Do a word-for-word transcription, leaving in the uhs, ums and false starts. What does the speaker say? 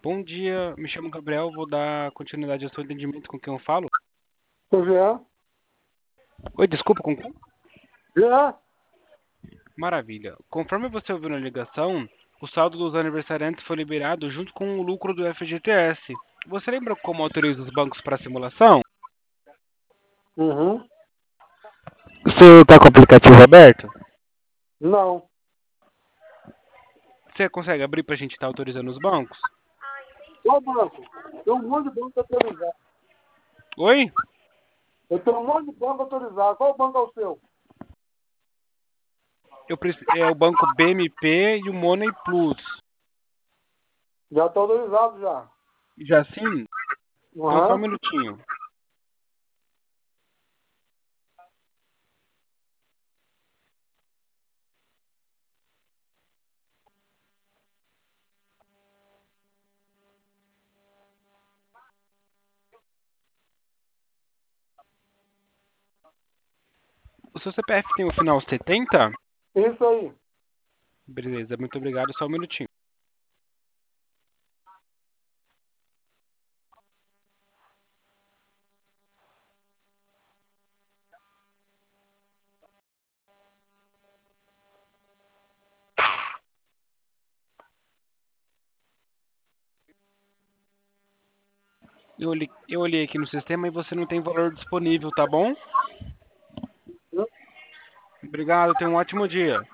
Bom dia, me chamo Gabriel, vou dar continuidade ao seu atendimento com quem eu falo. Ô, Jean? Oi, desculpa, com quem? Jean? Maravilha. Conforme você ouviu na ligação, o saldo dos aniversariantes foi liberado junto com o lucro do F G T S. Você lembra como autoriza os bancos para simulação? Uhum. Você está com o aplicativo aberto? Não. Você consegue abrir para a gente estar autorizando os bancos? Qual banco? Tem um monte de banco autorizado. Oi? Eu tenho um monte de banco autorizado. Qual banco é o seu? Eu preci- É o banco B M P e o Money Plus. Já está autorizado já. Já sim? Então só um Uhum. minutinho. O seu C P F tem o final setenta? Isso aí. Beleza, muito obrigado, só um minutinho. Eu olhei, eu olhei aqui no sistema e você não tem valor disponível, tá bom? Obrigado, tenha um ótimo dia.